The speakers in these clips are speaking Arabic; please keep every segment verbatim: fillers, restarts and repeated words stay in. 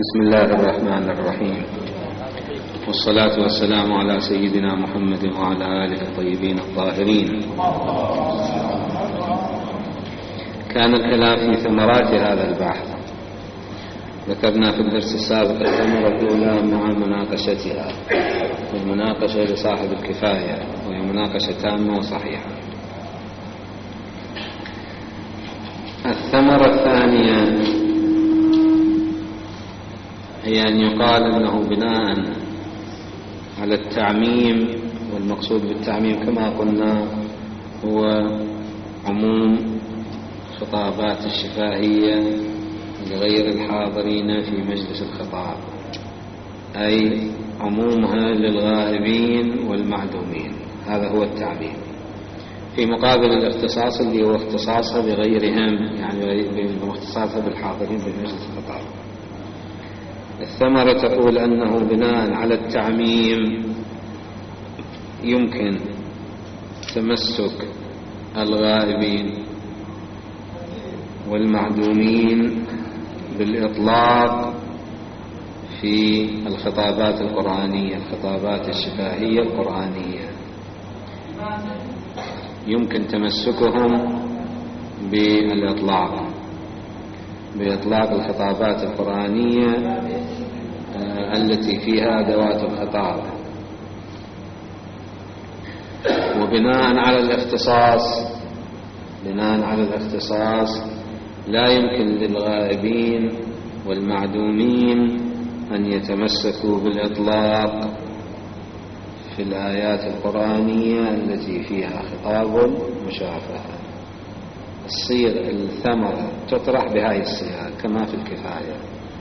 بسم الله الرحمن الرحيم، والصلاة والسلام على سيدنا محمد وعلى آله الطيبين الطاهرين. كان الكلام في ثمرات هذا البحث. ذكرنا في الدرس السابق الثمرة الأولى مع مناقشتها، والمناقشة لصاحب الكفاية، وهي مناقشة تامة وصحيحة. الثمرة الثانية هي أن يقال أنه بناء على التعميم، والمقصود بالتعميم كما قلنا هو عموم خطابات الشفاهية لغير الحاضرين في مجلس الخطاب، أي عمومها للغائبين والمعدومين. هذا هو التعميم، في مقابل الاختصاص اللي هو اختصاصها بغيرهم، يعني باختصاصها بالحاضرين في مجلس الخطاب. الثمرة تقول أنه بناء على التعميم يمكن تمسك الغائبين والمعدومين بالإطلاق في الخطابات القرآنية، الخطابات الشفاهية القرآنية، يمكن تمسكهم بالإطلاق بإطلاق الخطابات القرآنية التي فيها أدوات الخطاب. وبناء على الاختصاص بناء على الاختصاص لا يمكن للغائبين والمعدومين أن يتمسكوا بالإطلاق في الآيات القرآنية التي فيها خطاب مشافهة. الصيغ الثمرة تطرح بهذه الصيغة كما في الكفاية.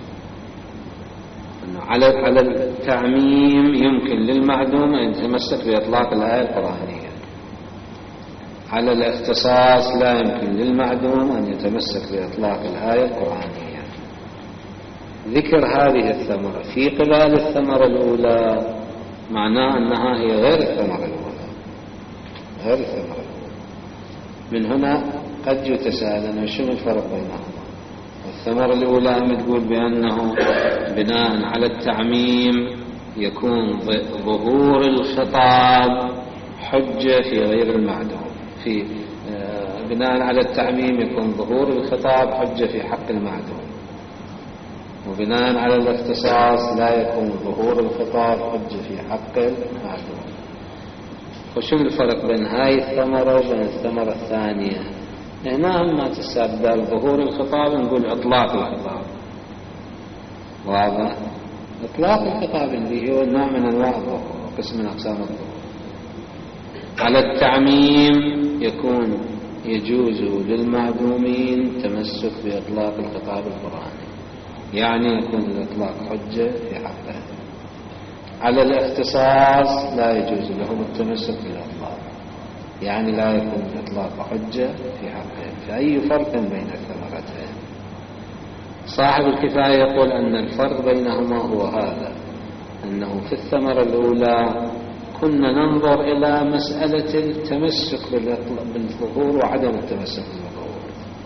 على على التعميم يمكن للمعدوم أن يتمسك بإطلاق الآية القرآنية، على الاختصاص لا يمكن للمعدوم أن يتمسك بإطلاق الآية القرآنية. ذكر هذه الثمرة في قبال الثمرة الأولى معناه أنها هي غير الثمرة الأولى غير الثمرة الأولى. من هنا قد يتساءل أنه شنو الفرق بينهما. الثمرة الأولى أم تقول بأنه بناء على التعميم يكون ظهور الخطاب حجة في غير المعدوم، في بناء على التعميم يكون ظهور الخطاب حجة في حق المعدوم، وبناء على الاختصاص لا يكون ظهور الخطاب حجة في حق المعدوم. وشو الفرق بين هاي الثمرة وبين الثمرة الثانية؟ هنا ما تستبدل ظهور الخطاب نقول إطلاق الخطاب. واضح؟ إطلاق الخطاب اللي هو نوع من أنواع الظهور، قسم من أقسام الظهور. على التعميم يكون يجوز للمعدومين تمسك بإطلاق الخطاب القرآني، يعني يكون الإطلاق حجة في حقه. على الاختصاص لا يجوز لهم التمسك بالإطلاق، يعني لا يكون الإطلاق حجة في حقه. فأي فرق بين الثمرتين؟ صاحب الكفاية يقول أن الفرق بينهما هو هذا، أنه في الثمرة الأولى كنا ننظر إلى مسألة التمسك بالظهور وعدم التمسك بالظهور،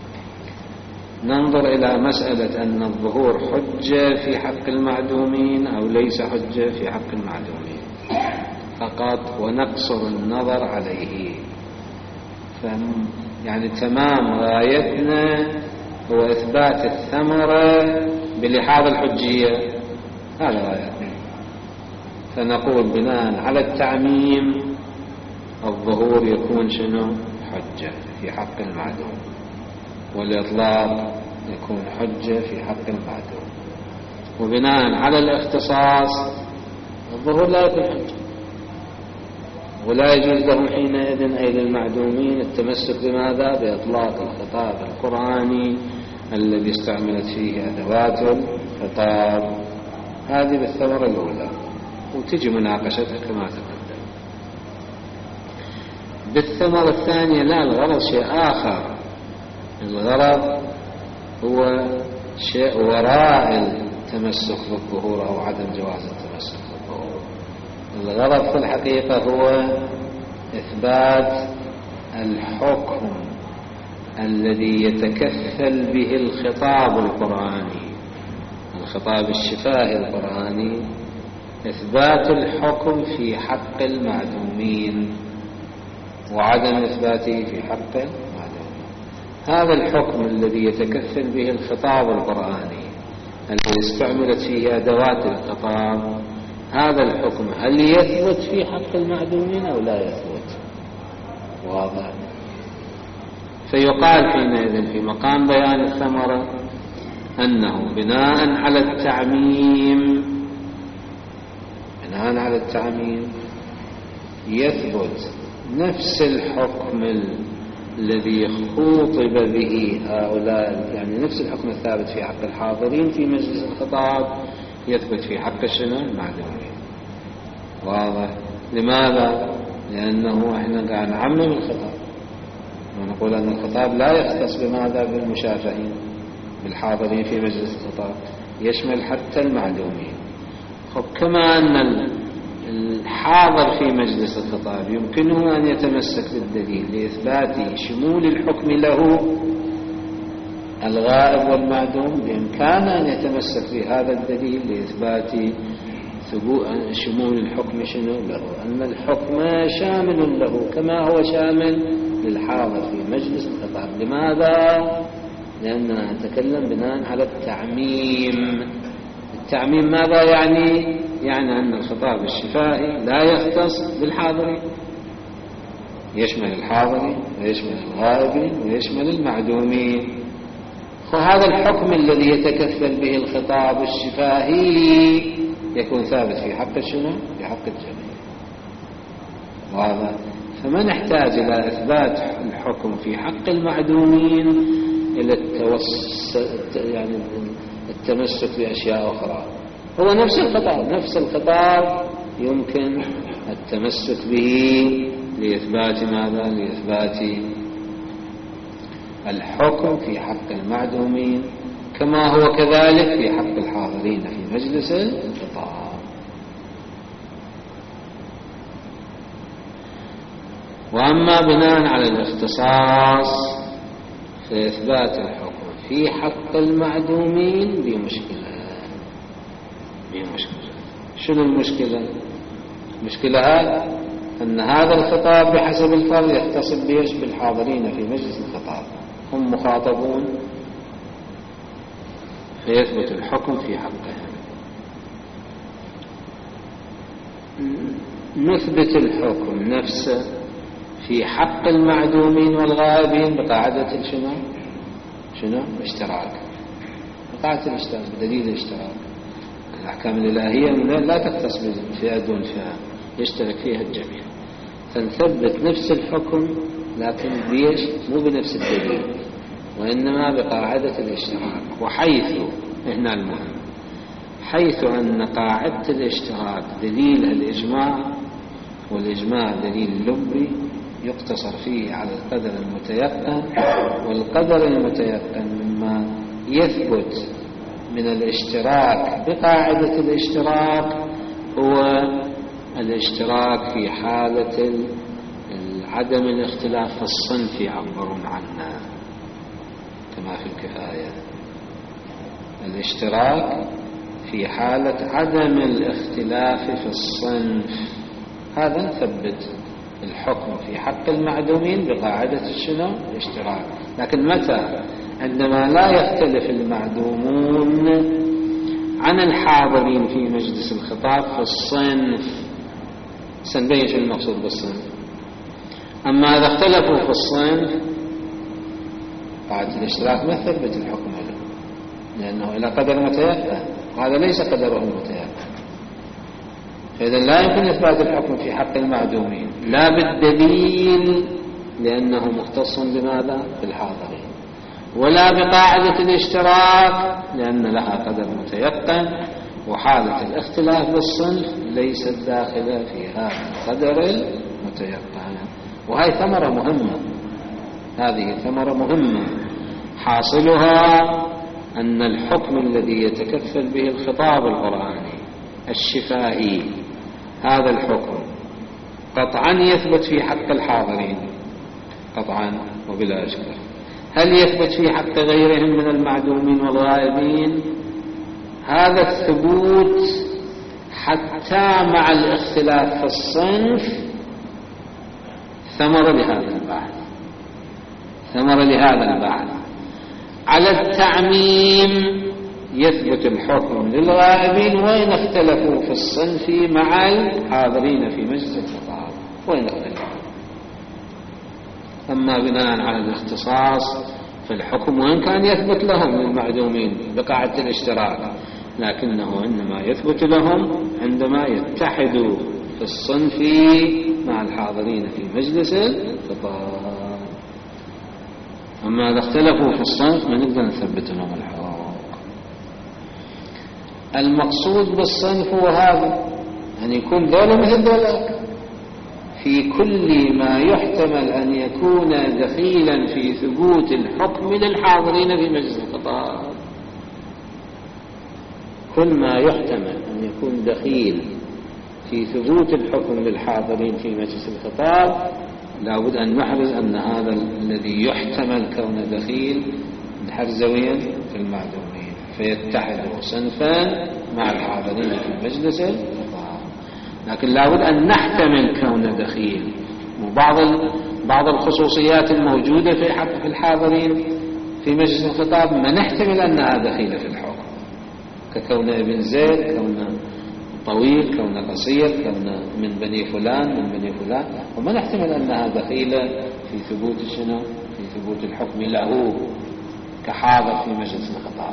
ننظر إلى مسألة أن الظهور حجة في حق المعدومين أو ليس حجة في حق المعدومين فقط، ونقصر النظر عليه. فهم يعني تمام غايتنا هو إثبات الثمرة بلحاظ الحجية، هذا غايتنا. فنقول بناء على التعميم الظهور يكون شنو؟ حجة في حق المعدوم، والإطلاق يكون حجة في حق المعدوم. وبناء على الاختصاص الظهور لا يكون حجة، ولا يجوز لهم حينئذ أي للمعدومين التمسك بماذا؟ بإطلاق الخطاب القرآني الذي استعملت فيه أدوات الخطاب. هذه بالثمرة الأولى، وتجي مناقشتها كما تقدم. بالثمرة الثانية لا، الغرض شيء آخر. الغرض هو شيء وراء التمسك بالظهور أو عدم جواز التمسك بالظهور. الغرض في الحقيقة هو إثبات الحكم الذي يتكفل به الخطاب القرآني، الخطاب الشفاهي القرآني إثبات الحكم في حق المعدومين وعدم إثباته في حق المعدومين. هذا الحكم الذي يتكفل به الخطاب القرآني الذي استعملت فيه أدوات الخطاب، هذا الحكم هل يثبت في حق المعدومين أو لا يثبت؟ واضح. فيقال حينئذ في مقام بيان الثمرة أنه بناء على التعميم بناء على التعميم يثبت نفس الحكم الذي خوطب به هؤلاء، يعني نفس الحكم الثابت في حق الحاضرين في مجلس الخطاب يثبت في حق شنو؟ المعدومين. واضح. لماذا؟ لأنه احنا قاعد نعمم الخطاب ونقول أن الخطاب لا يختص بماذا؟ بالمشافهين بالحاضرين في مجلس الخطاب، يشمل حتى المعدومين. خب كما أن الحاضر في مجلس الخطاب يمكنه أن يتمسك بالدليل لإثبات شمول الحكم له الغائب والمعدوم، بإمكانه أن يتمسك بهذا الدليل لإثبات شمول الحكم شنو له، أن الحكم شامل له كما هو شامل للحاضر في مجلس الخطاب. لماذا؟ لأننا نتكلم بناء على التعميم. التعميم ماذا يعني؟ يعني أن الخطاب الشفاهي لا يختص بالحاضرين، يشمل الحاضرين ويشمل الغائبين ويشمل المعدومين. فهذا الحكم الذي يتكفل به الخطاب الشفاهي يكون ثابت في حق شنو؟ في حق الجميع. واضح. فما نحتاج إلى إثبات الحكم في حق المعدومين إلى التوس... يعني التمسك بأشياء أخرى. هو نفس الخطاب نفس الخطاب يمكن التمسك به لإثبات ماذا؟ لإثبات الحكم في حق المعدومين كما هو كذلك في حق الحاضرين في مجلس الخطاب. وأما بناء على الاختصاص في إثبات الحكم في حق المعدومين بمشكلة بمشكلة شنو المشكلة؟ المشكلة هذا أن هذا الخطاب بحسب الفرض يختص بيش بالحاضرين في مجلس الخطاب، هم مخاطبون فيثبت الحكم في حقهم. نثبت الحكم نفسه في حق المعدومين والغائبين بقاعدة شنو؟ شنو؟ الاشتراك. بقاعدة الاشتراك بدليل الاشتراك. الأحكام الإلهية لا تختص بفئة دون فئة، يشترك فيها الجميع. فنثبت نفس الحكم لكن بيش مو بنفس الدليل وإنما بقاعدة الاشتراك. وحيث هنا المهم حيث أن قاعدة الاشتراك دليل الإجماع، والإجماع دليل لبي يقتصر فيه على القدر المتيقن، والقدر المتيقن مما يثبت من الاشتراك بقاعدة الاشتراك هو الاشتراك في حالة عدم الاختلاف في الصنف يعبرون عنه كما في الكفاية. الاشتراك في حالة عدم الاختلاف في الصنف، هذا نثبت الحكم في حق المعدومين بقاعدة الشنو؟ الاشتراك. لكن متى؟ عندما لا يختلف المعدومون عن الحاضرين في مجلس الخطاب في الصنف، سنبين شو المقصود بالصنف. أما إذا اختلفوا في الصنف قاعدة الاشتراك ما تثبت الحكم له، لأنه إلى قدر متيقن، هذا ليس قدره المتيقن. فإذا لا يمكن إثبات الحكم في حق المعدومين لا بالدليل لأنه مختص بماذا؟ بالحاضرين، ولا بقاعدة الاشتراك لأن لها قدر متيقن، وحالة الاختلاف بالصنف ليست داخلة في هذا القدر المتيقن. وهي ثمرة مهمة، هذه ثمرة مهمة حاصلها أن الحكم الذي يتكفل به الخطاب القرآني الشفاهي هذا الحكم قطعا يثبت في حق الحاضرين قطعا وبلا إشكال. هل يثبت في حق غيرهم من المعدومين والغائبين؟ هذا الثبوت حتى مع الاختلاف في الصنف ثمر لهذا البحث، ثمر لهذا البحث. على التعميم يثبت الحكم للغائبين وإن اختلفوا في الصنف مع الحاضرين في مجلس الخطاب، وإن اختلفوا. أما بناء على الاختصاص في الحكم وإن كان يثبت لهم للمعدومين بقاعدة الاشتراك، لكنه إنما يثبت لهم عندما يتحدوا في الصنف مع الحاضرين في مجلس الخطاب. أما إذا اختلفوا في الصنف ما نقدر نثبت لهم الحكم. المقصود بالصنف هو هذا، أن يكون ذولا مثل ذولاك في كل ما يحتمل أن يكون دخيلا في ثبوت الحكم للحاضرين في مجلس الخطاب. كل ما يحتمل أن يكون دخيل في ثبوت الحكم للحاضرين في مجلس الخطاب لابد أن نحرز أن هذا الذي يحتمل كونه دخيل حرزويا في المعدومين، فيتحدوا صنفان مع الحاضرين في مجلس الخطاب. لكن لابد أن نحتمل كونه دخيل، وبعض بعض الخصوصيات الموجودة في حق في الحاضرين في مجلس الخطاب ما نحتمل أنها دخيلة في الحكم، ككون ابن زيد، كون طويل، كون قصير، كون من بني فلان من بني فلان، وما نحتمل أنها دخيلة في ثبوت شنو؟ في ثبوت الحكم له كحاضر في مجلس الخطاب.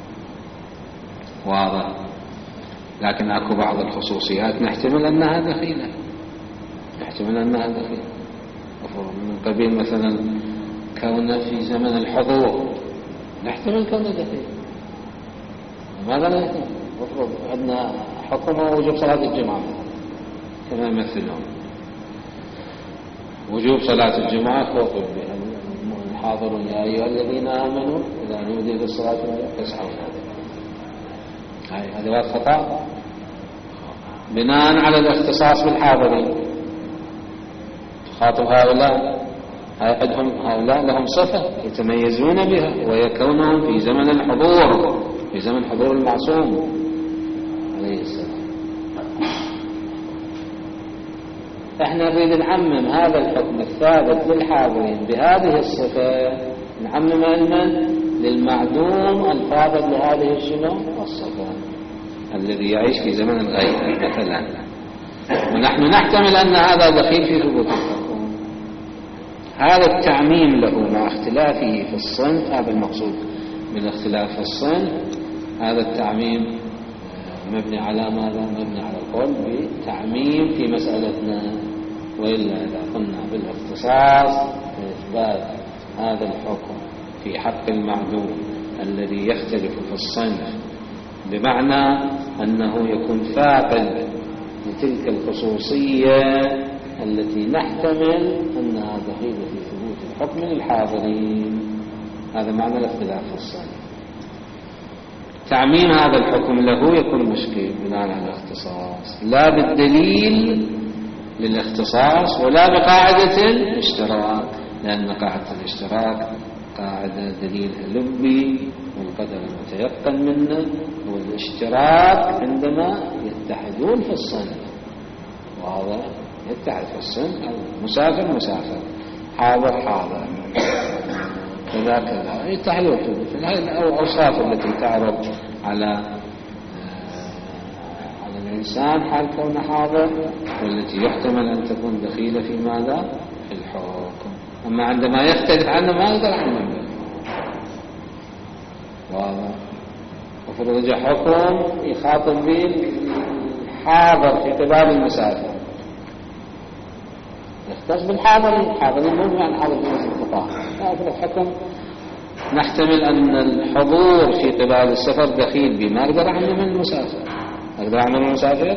واضح؟ لكن اكو بعض الخصوصيات نحتمل أنها دخيلة، نحتمل أنها دخيلة من قبيل مثلا كون في زمن الحضور، نحتمل كونه دخيل. ماذا نحتمل؟ مفروض عندنا حكم وجوب صلاة الجمعة كما يمثلون، وجوب صلاة الجمعة خوطب بها الحاضرون يا أيها الذين آمنوا إذا نودي للصلاة فاسعوا. هاي أدوات خطأ بناء على الاختصاص بالحاضرين. تخاطب هؤلاء عندهم هؤلاء لهم صفة يتميزون بها، وهي كونهم في زمن الحضور، في زمن حضور المعصوم عليه السلام. احنا نريد نعمم هذا الحكم الثابت للحاضرين بهذه الصفة، نعمم علما للمعدوم الفاضل لهذه الشنو الصفة الذي يعيش في زمن الغيب مثلا، ونحن نحتمل أن هذا دخيل في ثبوت الحكم. هذا التعميم له مع اختلافه في الصنف، هذا المقصود بالاختلاف في الصنف. هذا التعميم مبني على ماذا؟ مبني على القول بتعميم في مسألتنا، وإلا إذا قلنا بالاختصاص في إثبات هذا الحكم في حق المعدوم الذي يختلف في الصنف، بمعنى أنه يكون فاقد لتلك الخصوصية التي نحتمل أنها دخيلة في ثبوت الحكم للحاضرين. هذا معنى الاختلاف في الصنف. تعميم هذا الحكم له يكون مشكل بناء على الاختصاص، لا بالدليل للاختصاص ولا بقاعدة الاشتراك، لأن قاعدة الاشتراك قاعدة دليلها لبي والقدر المتيقن منه، والاشتراك عندما يتحدون في الصنف. وهذا يتحد في الصنف، مسافر مسافر، حاضر حاضر، كذا كذا، يتحدون في هذه الأوصاف التي تعرض على على الإنسان حال كونه حاضر، والتي يحتمل أن تكون دخيلة في ماذا؟ في الحكم. أما عندما يختلف عنه ما يقدر عنه. واضح؟ وفرض حكم يخاطب به الحاضر في قبال المسافر، يختص بالحاضرين، الحاضرين مو عن حاضر في مسجد الخطاب. ففرض حكم نحتمل أن الحضور في قبال السفر دخيل به، ما أقدر عنه من المسافر. أقدر عنه من المسافر؟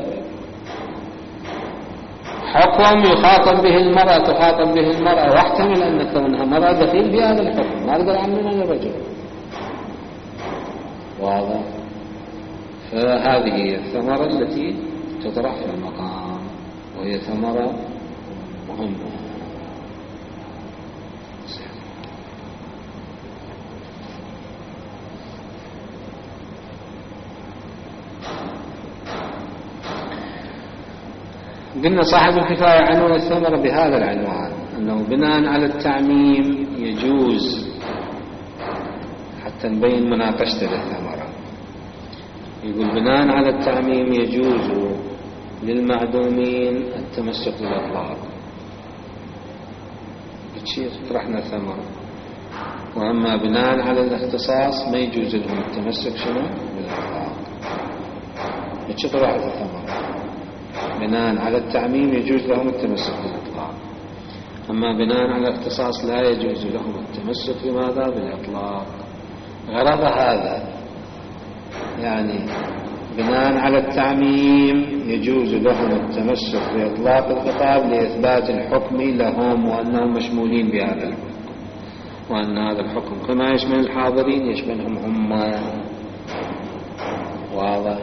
حكم يخاطب به المرأة، تخاطب به المرأة، واحتمل أن كونها مرأة دخيل بهذا الحكم، ما أقدر عنه من الرجل. واضح؟ فهذه هي الثمرة التي تطرح في المقام، وهي ثمرة مهمة. قلنا صاحب الكفاية عنوان الثمرة بهذا العنوان، أنه بناء على التعميم يجوز، حتى نبين مناقشته للثمرة. يقول بناء على التعميم يجوز للمعدومين التمسك بالإطلاق، بتشير طرحنا الثمرة. وأما بناء على الاختصاص ما يجوز لهم التمسك شنو بالإطلاق، بتشير طرحت الثمرة. بناء على التعميم يجوز لهم التمسك بالإطلاق، أما بناء على الاختصاص لا يجوز لهم التمسك بماذا بالإطلاق. غرض هذا يعني بناء على التعميم يجوز لهم التمسك بإطلاق الخطاب لإثبات الحكم لهم، وأنهم مشمولين بهذا الحكم، وأن هذا الحكم كما يشمل الحاضرين يشملهم هم. واضح؟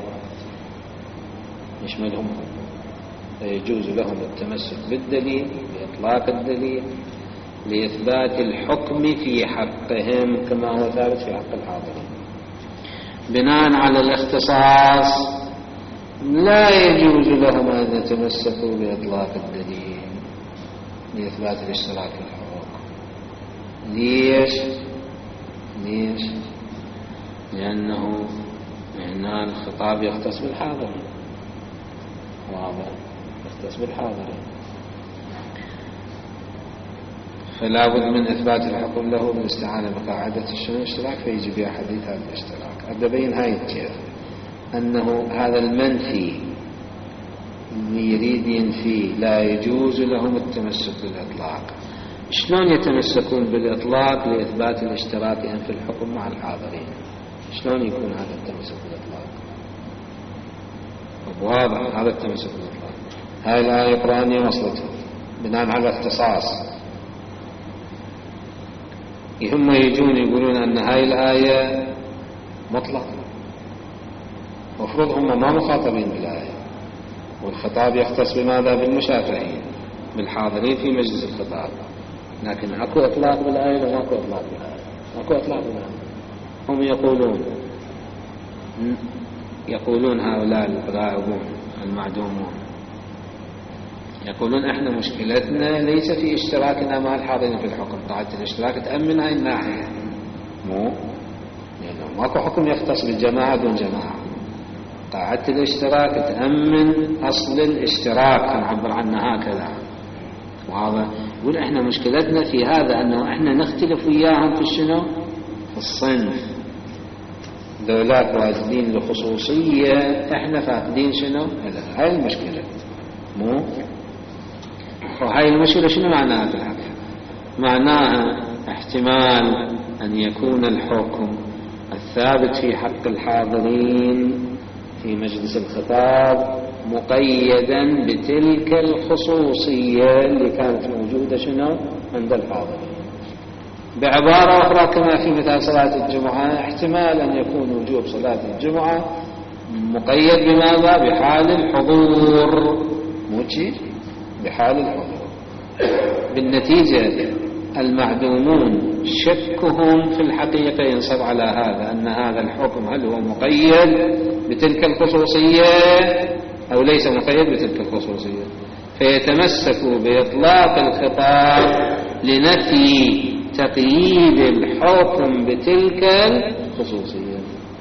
يشملهم هم، فيجوز لهم التمسك بالدليل بإطلاق الدليل لإثبات الحكم في حقهم كما هو ثابت في حق الحاضرين. بناء على الاختصاص لا يجوز لهم أن يتمسكوا بإطلاق الدليل لإثبات الاشتراك في الحقوق. ليش؟ ليش؟ لأنه لأن الخطاب يختص بالحاضرين. واضح؟ يختص بالحاضرين، فلا بد من إثبات الحكم له بالاستعانة بقاعدة الاشتراك، فيجي بها حديث هذا الاشتراك. أبين هاي الجهة أنه هذا المنفي اللي يريد ينفيه لا يجوز لهم التمسك بالإطلاق. شلون يتمسكون بالإطلاق لإثبات الاشتراك في الحكم مع الحاضرين؟ شلون يكون هذا التمسك بالإطلاق؟ واضح هذا التمسك بالإطلاق. هاي الآية القرآنية وصلته بناء على الاختصاص. هم يجون يقولون أن هاي الآية مطلقة، مفروض هم ما مخاطبين بالآية، والخطاب يختص بماذا؟ بالمشافعين بالحاضرين في مجلس الخطاب. لكن أكو إطلاق بالآية ولا أكو إطلاق بالآية؟ أكو إطلاق بالآية. هم يقولون يقولون هؤلاء الغائبون المعدومون يقولون احنا مشكلتنا ليس في اشتراكنا مع الحاضرين في الحكم، قاعدة الاشتراك تأمن هاي الناحية، مو يعني ماكو حكم يختص بالجماعة دون جماعة. قاعدة الاشتراك تأمن أصل الاشتراك، نعبر عنه هكذا. وهذا يقول احنا مشكلتنا في هذا أنه احنا نختلف وياهم في شنو؟ في الصنف. دولات واجدين لخصوصية، احنا فاقدين شنو؟ هاي المشكلة، مو وهاي المشكلة شنو معناها في الحقيقة؟ معناها احتمال أن يكون الحكم الثابت في حق الحاضرين في مجلس الخطاب مقيدا بتلك الخصوصية اللي كانت موجودة شنو عند الحاضرين. بعبارة أخرى كما في مثال صلاة الجمعة، احتمال أن يكون وجوب صلاة الجمعة مقيد بماذا؟ بحال الحضور، مو شيء بحال الحضور. بالنتيجة المعدومون شكهم في الحقيقة ينصب على هذا، أن هذا الحكم هل هو مقيد بتلك الخصوصية أو ليس مقيد بتلك الخصوصية، فيتمسكوا بإطلاق الخطاب لنفي تقييد الحكم بتلك الخصوصية.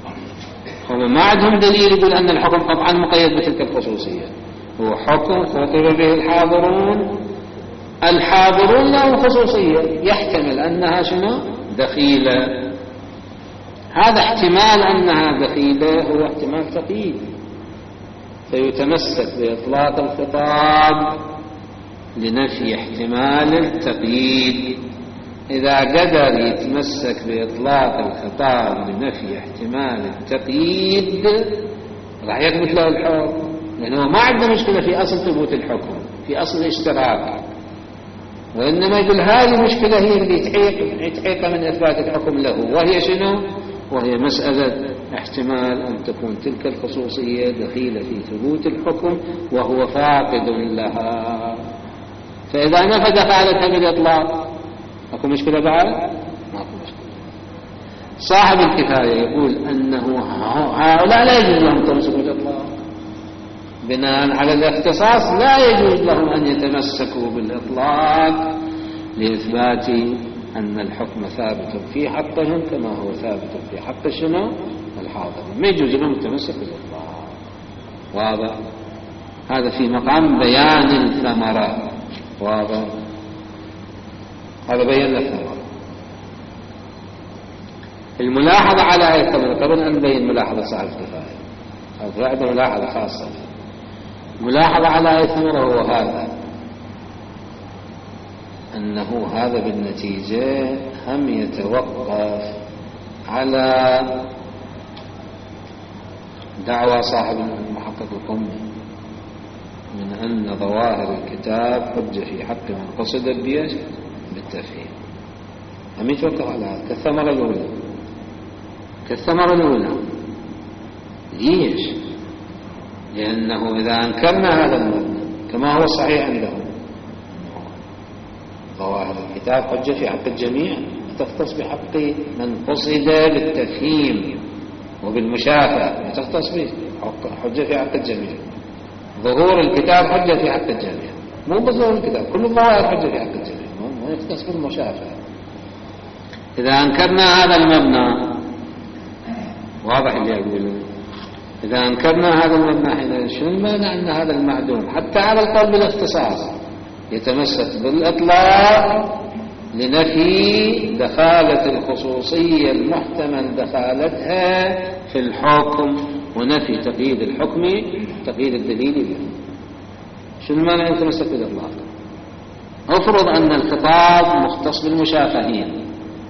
هم ما عندهم دليل يقول أن الحكم طبعا مقيد بتلك الخصوصية، هو حكم خطب به الحاضرون، الحاضرون لهم خصوصية يحتمل أنها شنو؟ دخيلة. هذا احتمال أنها دخيلة هو احتمال تقييد، فيتمسك بإطلاق الخطاب لنفي احتمال التقييد. إذا قدر يتمسك بإطلاق الخطاب لنفي احتمال التقييد راح يثبت له الحكم، لأنه ما عنده مشكلة في أصل ثبوت الحكم، في أصل الاشتراك، وإنما يقول هذه المشكلة هي اللي تعيق تعيق من إثبات الحكم له، وهي شنو؟ وهي مسألة احتمال أن تكون تلك الخصوصية دخيلة في ثبوت الحكم وهو فاقد لها. فإذا نفذ فعلتها بالإطلاق أكو مشكلة بعد؟ ما أكو مشكلة. صاحب الكفاية يقول أنه هؤلاء لا يجوز لهم تمسك بالإطلاق، بناء على الاختصاص لا يجوز لهم أن يتمسكوا بالإطلاق لإثبات أن الحكم ثابت في حقهم كما هو ثابت في حق شنو الحاضر. ما يجوز لهم التمسك بالإطلاق. واضح؟ هذا في مقام بيان الثمرة. واضح؟ هذا بيان الثمرة. الملاحظة على آية الثمرة قبل أن نبين ملاحظة صاحب الكفاية أو فائدة ملاحظة خاصة. ملاحظة على آية الثمرة هو هذا، أنه هذا بالنتيجة هم يتوقف على دعوى صاحب المحقق القمي من أن ظواهر الكتاب حجة في حق من قصد بيش بالتفهيم. هم يتوقف على هذا كالثمرة الأولى. كالثمرة الأولى ليش؟ لأنه إذا أنكرنا هذا المبنى كما هو صحيح عندهم ظواهر الكتاب حجة في حق الجميع تختص بحق من قصد بالتفهيم وبالمشافة تختص به حجة في حق الجميع. ظهور الكتاب حجة في حق الجميع، مو بظهور الكتاب، كل الظواهر حجة في حق الجميع، مو يختص بالمشافة. إذا أنكرنا هذا المبنى واضح اللي أقوله، إذا أنكرنا هذا المبنى حين شنو المانع أن هذا المعدوم حتى على القول بالاختصاص يتمسك بالإطلاق لنفي دخالة الخصوصية المحتمل دخالتها في الحكم ونفي تقييد الحكم تقييد الدليل به. شنو المانع أن يتمسك بالإطلاق؟ أفرض أن الخطاب مختص بالمشافهين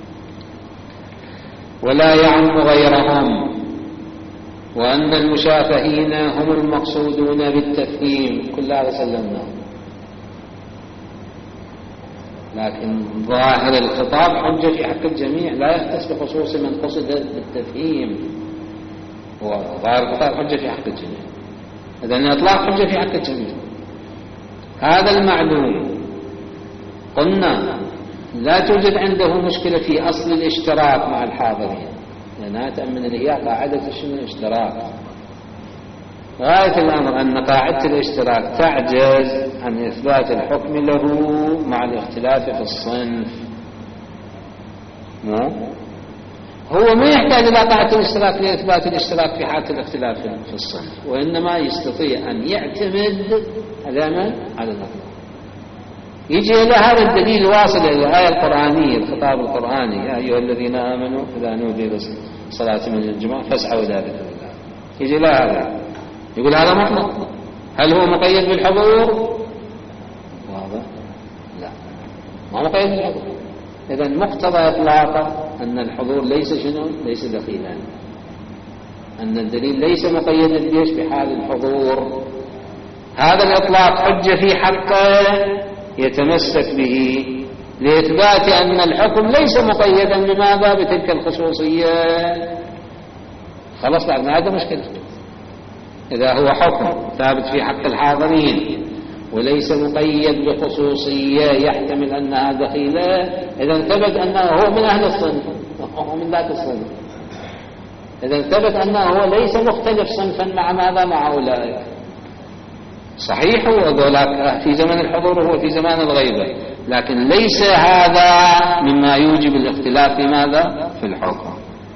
ولا يعم غيرهم، وأن المشافهين هم المقصودون بالتفهيم، كل هذا سلمناه، لكن ظاهر الخطاب حجة في حق الجميع لا يختص بخصوص من قصد بالتفهيم. وظاهر الخطاب حجة في حق الجميع، إذن الإطلاق حجة في حق الجميع. هذا المعلوم قلنا لا توجد عنده مشكلة في أصل الاشتراك مع الحاضرين، لأنها تأمن الإياء قاعدة شنو الاشتراك. غاية الأمر أن قاعدة الاشتراك تعجز عن إثبات الحكم له مع الاختلاف في الصنف. مو هو ما يحتاج إلى قاعدة الاشتراك لإثبات الاشتراك في حالة الاختلاف في الصنف، وإنما يستطيع أن يعتمد على من؟ على الأطلاق. يجي إلى هذا الدليل واصل إلى الآية القرآنية، الخطاب القرآني: يا أيها الذين آمنوا إذا نودي للصلاة من الجمعة فاسعوا إلى ذكر الله. يجي إلى هذا يقول هذا مطلق. هل هو مقيد بالحضور؟ واضح؟ لا، ما مقيد بالحضور. إذن مقتضى إطلاقه أن الحضور ليس شنو؟ ليس دخيلا، أن الدليل ليس مقيدا بيش بحال الحضور. هذا الإطلاق حجة في حقه يتمسك به لإثبات أن الحكم ليس مقيدا لماذا؟ بتلك الخصوصية. خلاص بعدنا هذا مشكلة. إذا هو حكم ثابت في حق الحاضرين وليس مقيد بخصوصية يحتمل أنها دخيلة، إذا ثبت أنه هو من أهل الصنف، هو من ذات الصنف. إذا ثبت أنه هو ليس مختلف صنفا مع ماذا؟ مع أولئك. صحيح هو ذولاك في زمن الحضور وهو في زمان الغيبة، لكن ليس هذا مما يوجب الاختلاف في ماذا؟ في الحكم.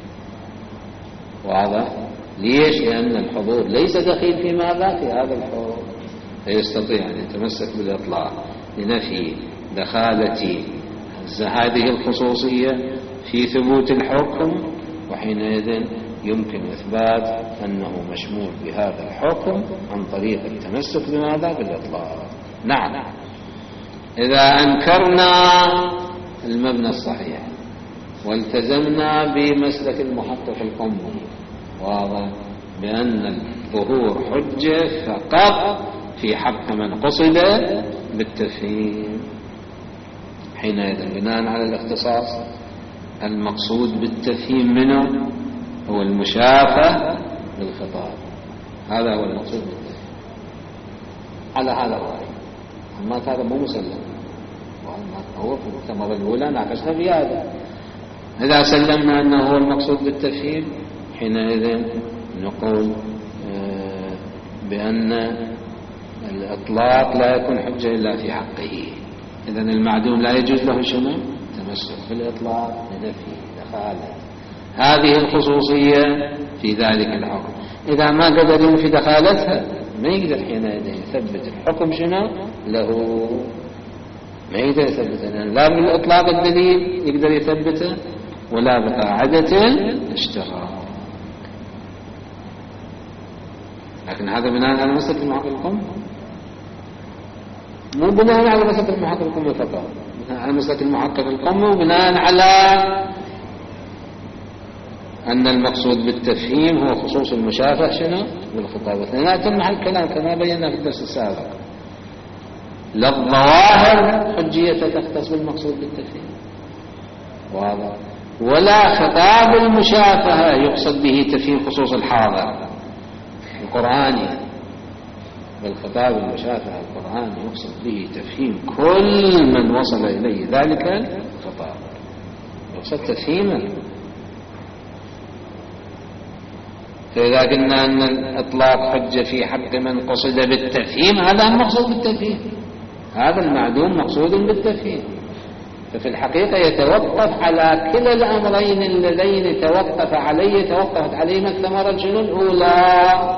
واضح؟ ليش؟ لأن الحضور ليس دخيل في ماذا؟ في هذا الحكم، فيستطيع أن يتمسك بالإطلاق لنفي دخالة هذه الخصوصية في ثبوت الحكم، وحينئذ يمكن إثبات أنه مشمول بهذا الحكم عن طريق التمسك بماذا؟ بالإطلاق. نعم، إذا أنكرنا المبنى الصحيح والتزمنا بمسلك المحقق القمي واضح بأن الظهور حجة فقط في حق من قصد بالتفهيم، حينئذ بناء على الاختصاص المقصود بالتفهيم منه هو المشافة بالخطاب. هذا هو المقصود بالتفهيم على هذا الرأي. أما هذا مو مسلم، هو في الثمرة الأولى ناقشنا في هذا. إذا سلمنا أنه هو المقصود بالتفهيم حينئذ نقول بأن الإطلاق لا يكون حجة إلا في حقه. إذن المعدوم لا يجوز له شنو؟ تمسك بالإطلاق لنفي دخاله هذه الخصوصية في ذلك الحكم. إذا ما قدر ينفي دخالتها ما يقدر حينئذ يثبت الحكم شنو له، ما يقدر يثبته، لا بالإطلاق الدليل يقدر يثبته ولا بقاعدة الاشتراك. لكن هذا بناء على مسألة المحقق القم، مو بناء على مسألة المحقق القم فقط، بناء على مسألة المحقق القم وبناء على أن المقصود بالتفهيم هو خصوص المشافهة شنو بالخطاب. واثنين تنمح الكلام كما بينا في الدرس السابق، لا الظواهر حجية تختص بالمقصود بالتفهيم واضح، ولا خطاب المشافهة يقصد به تفهيم خصوص الحاضر القرآني، بل خطاب المشافهة القرآني يقصد به تفهيم كل من وصل إليه ذلك الخطاب، يقصد تفهيمه. فإذا قلنا أن الإطلاق حجة في حق من قصد بالتفهيم هذا المقصود بالتفهيم، هذا المعدوم مقصود بالتفهيم. ففي الحقيقة يتوقف على كلا الأمرين اللذين توقف عليه توقفت عليهما الثمرة شنو الأولى،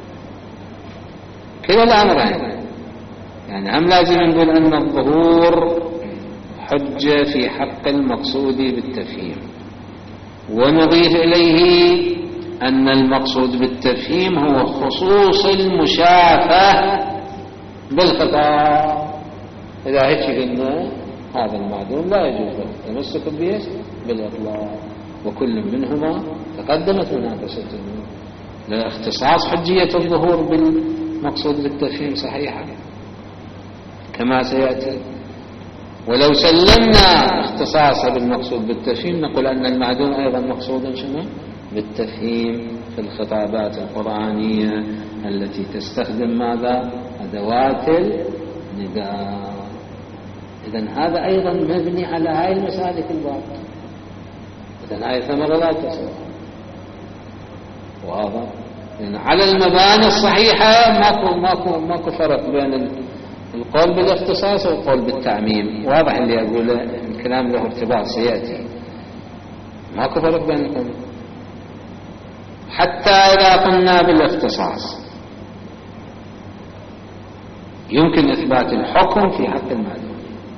كلا الأمرين. يعني هم لازم نقول أن الظهور حجة في حق المقصود بالتفهيم، ونضيف إليه أن المقصود بالتفهيم هو خصوص المشافهة بالخطاب. إذا هيك قلنا هذا المعدوم لا يجوز له التمسك به بالإطلاق، وكل منهما تقدمت منافسته لاختصاص حجية الظهور بالمقصود بالتفهيم صحيحة كما سيأتي. ولو سلمنا اختصاصه بالمقصود بالتفهيم نقول أن المعدوم أيضا مقصود شنو بالتفهيم في الخطابات القرآنية التي تستخدم ماذا أدوات النداء. إذن هذا أيضا مبني على هاي المسالك الباطلة، إذن هاي ثمرة لا تصل واضح. يعني على المباني الصحيحة ماكو ماكو ماكو فرق بين القول بالاختصاص والقول بالتعميم، واضح اللي أقوله الكلام له ارتباط سيأتي، ماكو فرق بين القول. حتى إذا قلنا بالاختصاص يمكن إثبات الحكم في حق المعدوم.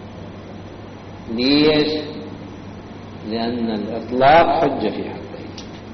ليش؟ لأن الإطلاق حجة في حقه،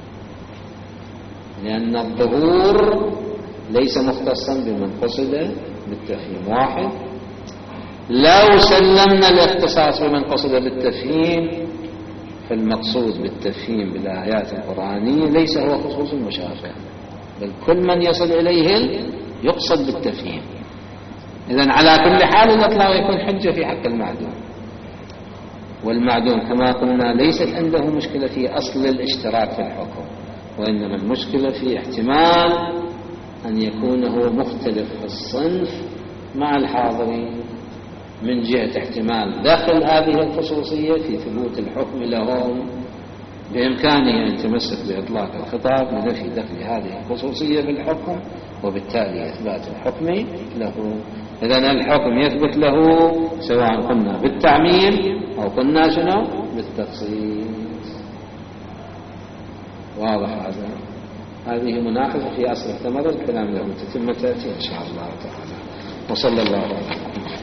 لأن الظهور ليس مختصا بمن قصد بالتفهيم. واحد، لو سلمنا الاختصاص بمن قصد بالتفهيم فالمقصود بالتفهيم بالآيات القرآنية ليس هو خصوص المشافهة، بل كل من يصل إليه يقصد بالتفهيم. إذن على كل حال الإطلاق يكون حجة في حق المعدوم، والمعدوم كما قلنا ليست عنده مشكلة في أصل الاشتراك في الحكم، وإنما المشكلة في احتمال أن يكون هو مختلف في الصنف مع الحاضرين من جهة احتمال دخل هذه الخصوصية في ثبوت الحكم لهم، بإمكانه أن يتمسك بإطلاق الخطاب لنفي دخل هذه الخصوصية بالحكم وبالتالي إثبات الحكم له. إذن الحكم يثبت له سواء قلنا بالتعميم أو قلنا شنو بالتخصيص. واضح هذا؟ هذه مناقشة في أصل الثمرة، الكلام له تتم تأتي إن شاء الله تعالى. وصلى الله عليه وسلم.